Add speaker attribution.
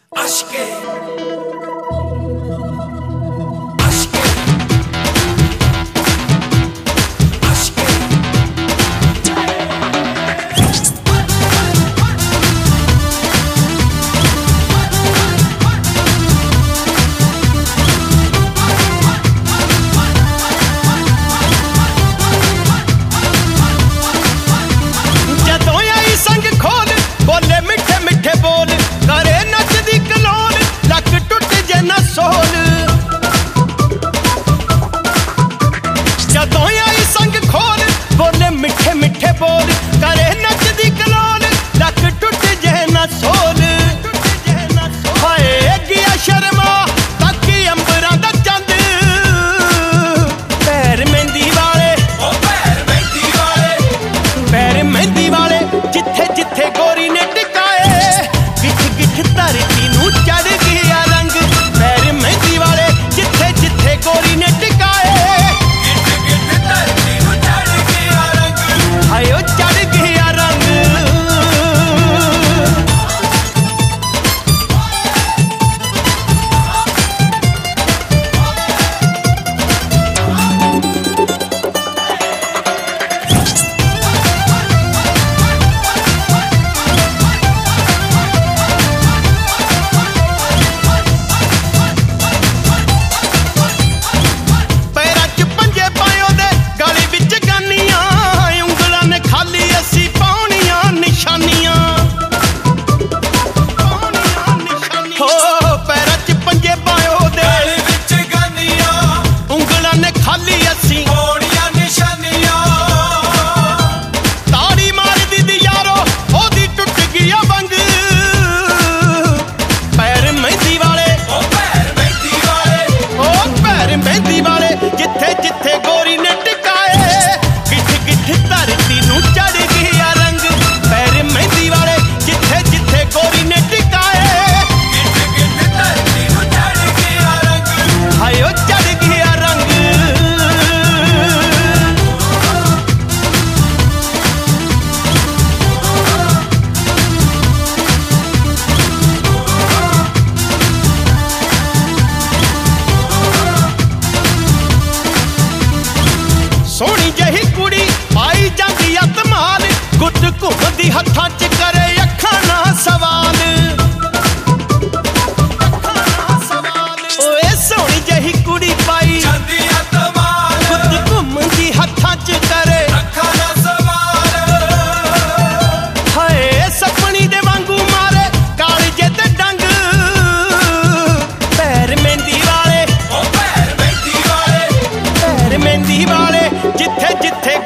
Speaker 1: Aşke सोहनी जही कुड़ी पाई जांदी आ धमाल गुट घुमदी हत्थां च करे अखां ना सवाल ओए सोहनी जही कुड़ी पाई जांदी आ धमाल गुट घुमदी हत्थां च करे अखां ना सवाल हाय सपनी दे वांगू मारे कालजे ते डंग पैर मेहंदी वाले ओ पैर मेहंदी वाले जिथे जिथे